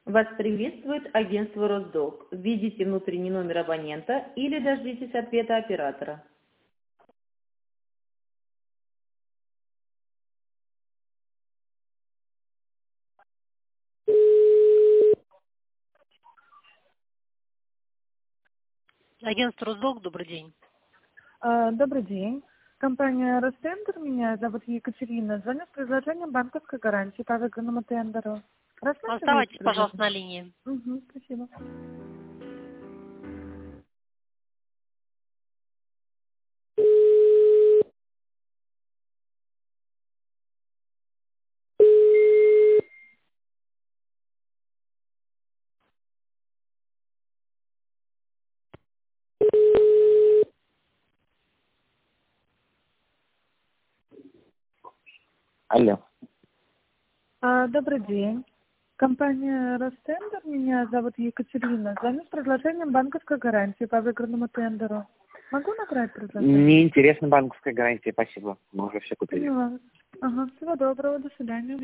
Вас приветствует агентство «Росдолг». Введите внутренний номер абонента или дождитесь ответа оператора. Агентство «Росдолг», добрый день. Добрый день. Компания «Ростендер». Меня зовут Екатерина. Звоню с предложением банковской гарантии по выигранному тендеру. Рассматриваете Оставайтесь, пожалуйста, на предложение? линии. Угу, спасибо. Алло. Добрый день. Компания «Ростендер». Меня зовут Екатерина. Звоню с предложением банковской гарантии по выигранному тендеру. Могу набрать предложение? Мне интересна банковская гарантия, спасибо. Мы уже все купили. Поняла. Ага, всего доброго, до свидания.